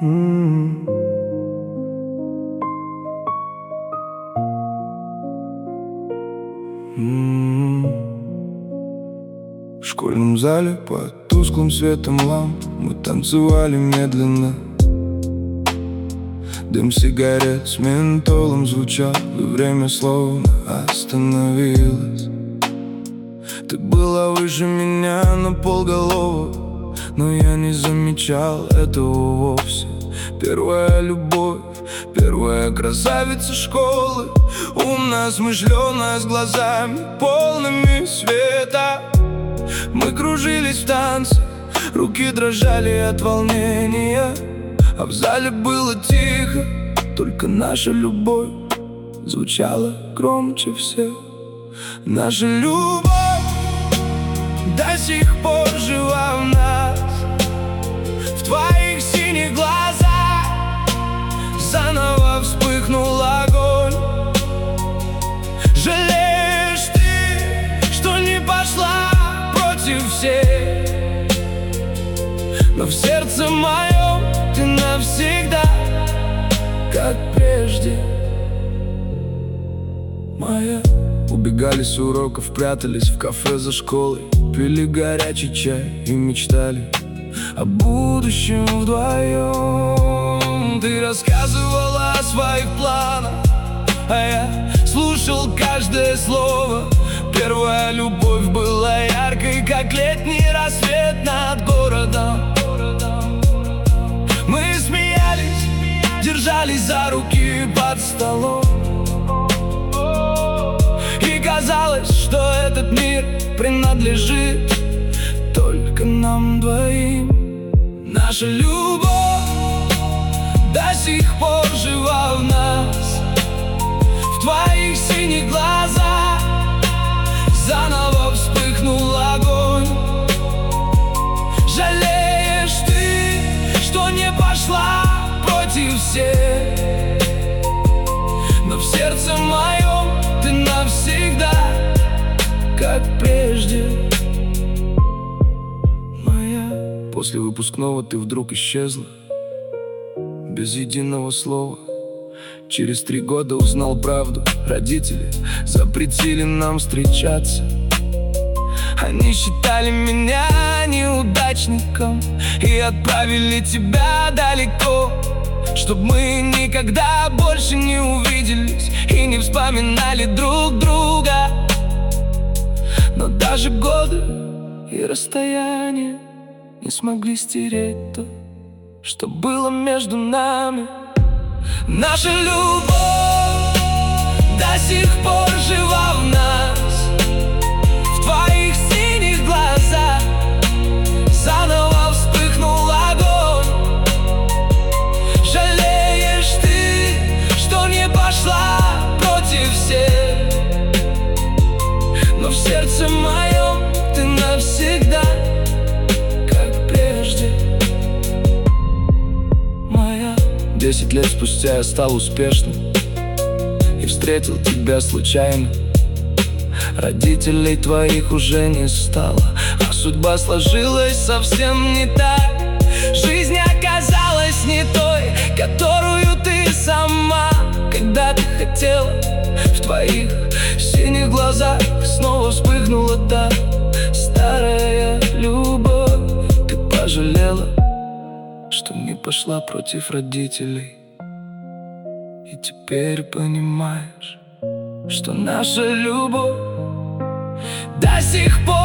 В школьном зале под тусклым светом ламп мы танцевали медленно. Дым сигарет с ментолом звучал, и время словно остановилось. Ты была выше меня на полголовы, но я не замечал этого вовсе. Первая любовь, первая красавица школы, умная, смышленая, с глазами полными света. Мы кружились в танце, руки дрожали от волнения, а в зале было тихо, только наша любовь звучала громче всех. Наша любовь до сих пор жива в нас, в твоих синих глазах заново вспыхнул огонь. Жалеешь ты, что не пошла против всех, но в сердце моем ты навсегда, как прежде, моя. Убегали с уроков, прятались в кафе за школой, пили горячий чай и мечтали о будущем вдвоем. Ты рассказывала о своих планах, а я слушал каждое слово. Первая любовь была яркой, как летний рассвет над городом. Мы смеялись, держались за руки под столом, и казалось, что этот мир принадлежит только нам двоим. Наша любовь до сих пор жива в нас, в твоих синих глазах заново вспыхнул огонь. Жалеешь ты, что не пошла против всех, но в сердце моем ты навсегда, как прежде, моя. После выпускного ты вдруг исчезла, без единого слова. Через 3 года узнал правду, родители запретили нам встречаться. Они считали меня неудачником и отправили тебя далеко, чтоб мы никогда больше не увиделись и не вспоминали друг друга. Но даже годы и расстояние не смогли стереть то, что было между нами. Наша любовь до сих пор жива в нас, в твоих синих глазах заново вспыхнул огонь. Жалеешь ты, что не пошла против всех, но в сердце моем ты навсегда, как прежде, моя. 10 лет спустя я стал успешным и встретил тебя случайно. Родителей твоих уже не стало, а судьба сложилась совсем не так. Жизнь оказалась не той, которую ты сама когда-то хотела. В твоих синих глазах снова вспыхнула та старая любовь. Ты пожалела, что не пошла против родителей, и теперь понимаешь, что наша любовь до сих пор